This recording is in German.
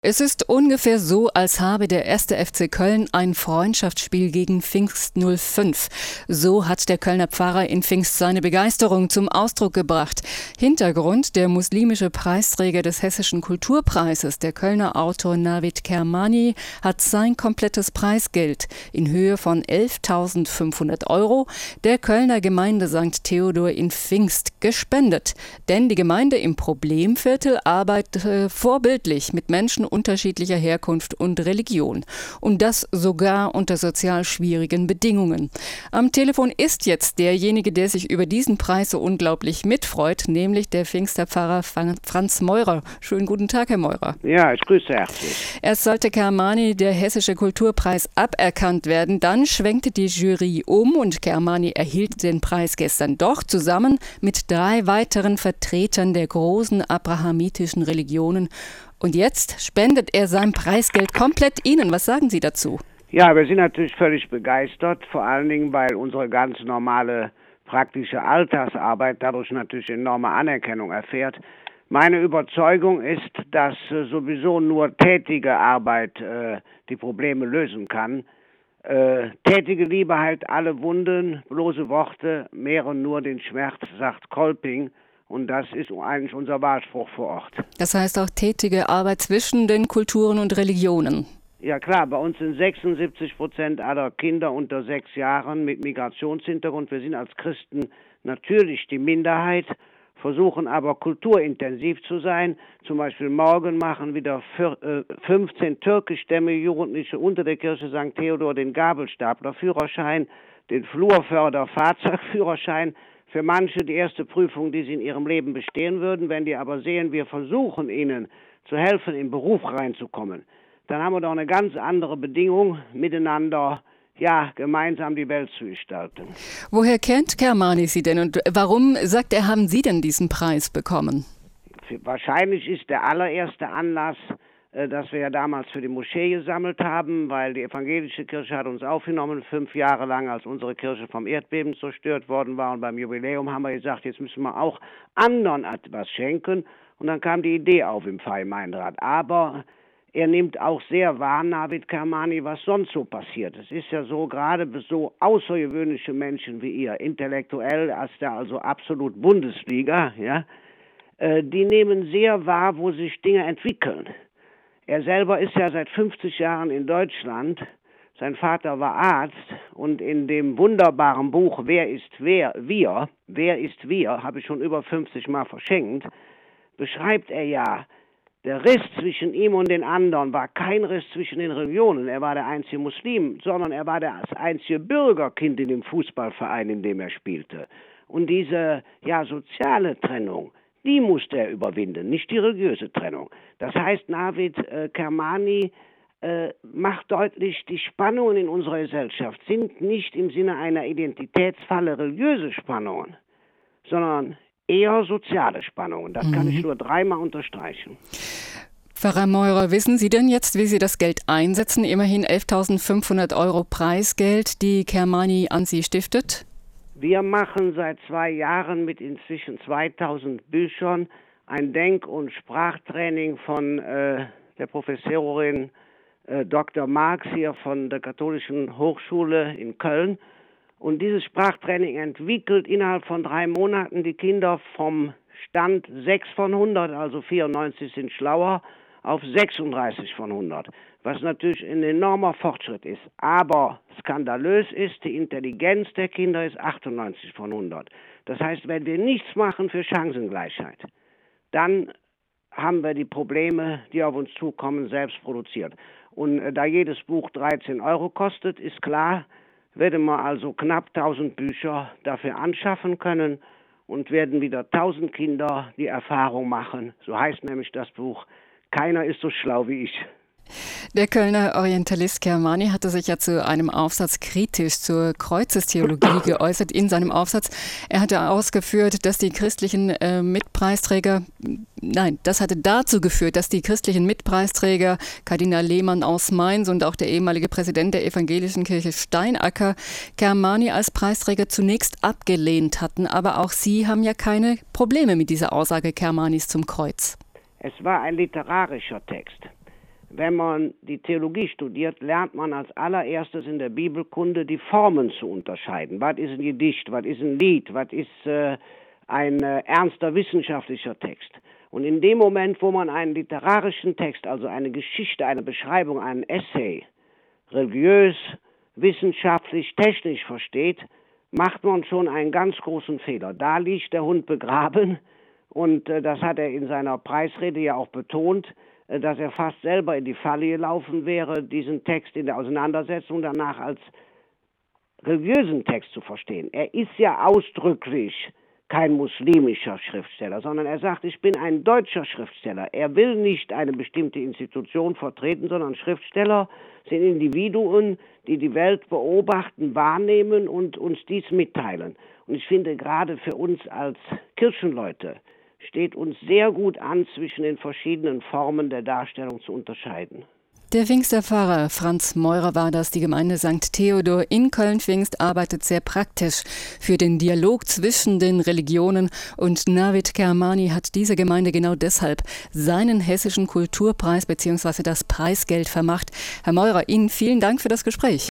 Es ist ungefähr so, als habe der 1. FC Köln ein Freundschaftsspiel gegen Pfingst 05. So hat der Kölner Pfarrer in Pfingst seine Begeisterung zum Ausdruck gebracht. Hintergrund: der muslimische Preisträger des Hessischen Kulturpreises, der Kölner Autor Navid Kermani, hat sein komplettes Preisgeld in Höhe von 11.500 € der Kölner Gemeinde St. Theodor in Pfingst gespendet. Denn die Gemeinde im Problemviertel arbeitet vorbildlich mit Menschen unterschiedlicher Herkunft und Religion. Und das sogar unter sozial schwierigen Bedingungen. Am Telefon ist jetzt derjenige, der sich über diesen Preis so unglaublich mitfreut, nämlich der Pfingster Pfarrer Franz Meurer. Schönen guten Tag, Herr Meurer. Ja, ich grüße herzlich. Erst sollte Kermani der Hessische Kulturpreis aberkannt werden, dann schwenkte die Jury um und Kermani erhielt den Preis gestern doch zusammen mit 3 weiteren Vertretern der großen abrahamitischen Religionen. Und jetzt spendet er sein Preisgeld komplett Ihnen. Was sagen Sie dazu? Ja, wir sind natürlich völlig begeistert, vor allen Dingen, weil unsere ganz normale praktische Alltagsarbeit dadurch natürlich enorme Anerkennung erfährt. Meine Überzeugung ist, dass sowieso nur tätige Arbeit die Probleme lösen kann. Tätige Liebe heilt alle Wunden, bloße Worte mehren nur den Schmerz, sagt Kolping. Und das ist eigentlich unser Wahlspruch vor Ort. Das heißt auch tätige Arbeit zwischen den Kulturen und Religionen. Ja klar, bei uns sind 76% aller Kinder unter 6 Jahren mit Migrationshintergrund. Wir sind als Christen natürlich die Minderheit, versuchen aber kulturintensiv zu sein. Zum Beispiel morgen machen wieder 15 türkischstämmige Jugendliche unter der Kirche St. Theodor den Gabelstaplerführerschein, den Flurförder-Fahrzeugführerschein. Für manche die erste Prüfung, die sie in ihrem Leben bestehen würden. Wenn die aber sehen, wir versuchen ihnen zu helfen, in den Beruf reinzukommen, dann haben wir doch eine ganz andere Bedingung, miteinander gemeinsam die Welt zu gestalten. Woher kennt Kermani Sie denn und warum, sagt er, haben Sie denn diesen Preis bekommen? Wahrscheinlich ist der allererste Anlass, dass wir ja damals für die Moschee gesammelt haben, weil die evangelische Kirche hat uns aufgenommen, 5 Jahre lang, als unsere Kirche vom Erdbeben zerstört worden war. Und beim Jubiläum haben wir gesagt, jetzt müssen wir auch anderen etwas schenken. Und dann kam die Idee auf im Pfarrgemeinderat. Aber er nimmt auch sehr wahr, Navid Kermani, was sonst so passiert. Es ist ja so, gerade so außergewöhnliche Menschen wie ihr, intellektuell, also absolut Bundesliga, die nehmen sehr wahr, wo sich Dinge entwickeln. Er selber ist ja seit 50 Jahren in Deutschland. Sein Vater war Arzt und in dem wunderbaren Buch Wer ist wir, habe ich schon über 50 Mal verschenkt, beschreibt er ja, der Riss zwischen ihm und den anderen war kein Riss zwischen den Religionen. Er war der einzige Muslim, sondern er war das einzige Bürgerkind in dem Fußballverein, in dem er spielte. Und diese soziale Trennung, die musste er überwinden, nicht die religiöse Trennung. Das heißt, Navid Kermani macht deutlich, die Spannungen in unserer Gesellschaft sind nicht im Sinne einer Identitätsfalle religiöse Spannungen, sondern eher soziale Spannungen. Das kann ich nur 3-mal unterstreichen. Pfarrer Meurer, wissen Sie denn jetzt, wie Sie das Geld einsetzen? Immerhin 11.500 € Preisgeld, die Kermani an Sie stiftet? Wir machen seit 2 Jahren mit inzwischen 2000 Büchern ein Denk- und Sprachtraining von der Professorin Dr. Marx hier von der Katholischen Hochschule in Köln. Und dieses Sprachtraining entwickelt innerhalb von 3 Monaten die Kinder vom Stand 6 von 100, also 94 sind schlauer, auf 36 von 100. Was natürlich ein enormer Fortschritt ist. Aber skandalös ist, die Intelligenz der Kinder ist 98 von 100. Das heißt, wenn wir nichts machen für Chancengleichheit, dann haben wir die Probleme, die auf uns zukommen, selbst produziert. Und da jedes Buch 13 € kostet, ist klar, werden wir also knapp 1000 Bücher dafür anschaffen können und werden wieder 1000 Kinder die Erfahrung machen. So heißt nämlich das Buch, keiner ist so schlau wie ich. Der Kölner Orientalist Kermani hatte sich ja zu einem Aufsatz kritisch zur Kreuzestheologie geäußert in seinem Aufsatz. Er hatte ausgeführt, dass die christlichen Mitpreisträger, das hatte dazu geführt, dass die christlichen Mitpreisträger, Kardinal Lehmann aus Mainz und auch der ehemalige Präsident der evangelischen Kirche Steinacker, Kermani als Preisträger zunächst abgelehnt hatten. Aber auch Sie haben ja keine Probleme mit dieser Aussage Kermanis zum Kreuz. Es war ein literarischer Text. wenn man die Theologie studiert, lernt man als allererstes in der Bibelkunde die Formen zu unterscheiden. Was ist ein Gedicht, was ist ein Lied, was ist ein ernster wissenschaftlicher Text. Und in dem Moment, wo man einen literarischen Text, also eine Geschichte, eine Beschreibung, einen Essay, religiös, wissenschaftlich, technisch versteht, macht man schon einen ganz großen Fehler. Da liegt der Hund begraben und das hat er in seiner Preisrede ja auch betont, dass er fast selber in die Falle gelaufen wäre, diesen Text in der Auseinandersetzung danach als religiösen Text zu verstehen. Er ist ja ausdrücklich kein muslimischer Schriftsteller, sondern er sagt, ich bin ein deutscher Schriftsteller. Er will nicht eine bestimmte Institution vertreten, sondern Schriftsteller sind Individuen, die die Welt beobachten, wahrnehmen und uns dies mitteilen. Und ich finde, gerade für uns als Kirchenleute steht uns sehr gut an, zwischen den verschiedenen Formen der Darstellung zu unterscheiden. Der Pfingsterpfarrer Franz Meurer war das. Die Gemeinde St. Theodor in Köln-Pfingst arbeitet sehr praktisch für den Dialog zwischen den Religionen. Und Navid Kermani hat diese Gemeinde genau deshalb seinen hessischen Kulturpreis bzw. das Preisgeld vermacht. Herr Meurer, Ihnen vielen Dank für das Gespräch.